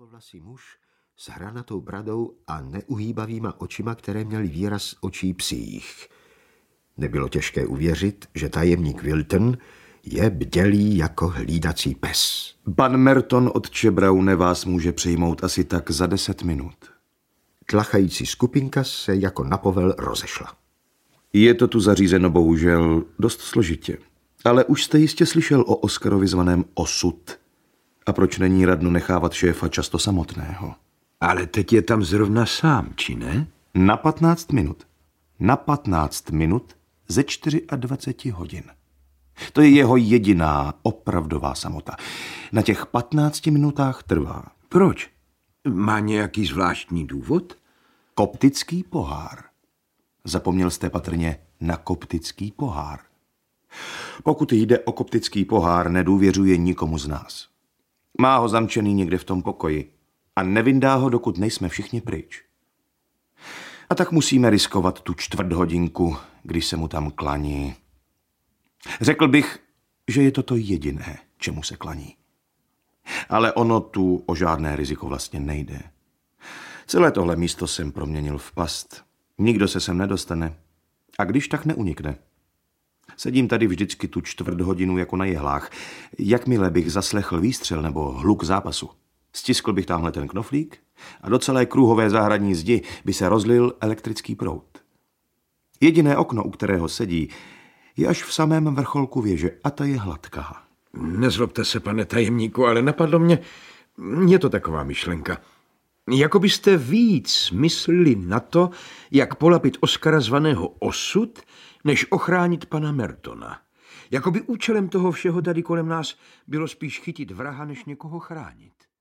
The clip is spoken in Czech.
tmavovlasý muž s hranatou bradou a neuhýbavýma očima, které měly výraz očí psích. Nebylo těžké uvěřit, že tajemník Wilton je bdělý jako hlídací pes. Pan Merton od Čebraune vás může přijmout asi tak za 10 minut. Tlachající skupinka se jako na povel rozešla. Je to tu zařízeno bohužel dost složitě. Ale už jste jistě slyšel o Oscarovi zvaném Osud. A proč není radno nechávat šéfa často samotného? Ale teď je tam zrovna sám, či ne? Na 15 minut. Na 15 minut ze 24 hodin. To je jeho jediná opravdová samota. Na těch 15 minutách trvá. Proč? Má nějaký zvláštní důvod? Koptický pohár. Zapomněl jste patrně na koptický pohár. Pokud jde o koptický pohár, nedůvěřuje nikomu z nás. Má ho zamčený někde v tom pokoji a nevyndá ho, dokud nejsme všichni pryč. A tak musíme riskovat tu 4 hodinku, když se mu tam klaní. Řekl bych, že je to jediné, čemu se klaní. Ale ono tu o žádné riziko vlastně nejde. Celé tohle místo jsem proměnil v past. Nikdo se sem nedostane. A když tak neunikne. Sedím tady vždycky tu 4 hodinu jako na jehlách. Jakmile bych zaslechl výstřel nebo hluk zápasu, stiskl bych tamhle ten knoflík a do celé kruhové zahradní zdi by se rozlil elektrický proud. Jediné okno, u kterého sedí, je až v samém vrcholku věže a ta je hladká. Nezlobte se, pane tajemníku, ale napadlo mě, je to taková myšlenka. Jako byste víc mysleli na to, jak polapit Oscara zvaného Osud, než ochránit pana Mertona. Jakoby účelem toho všeho tady kolem nás bylo spíš chytit vraha, než někoho chránit.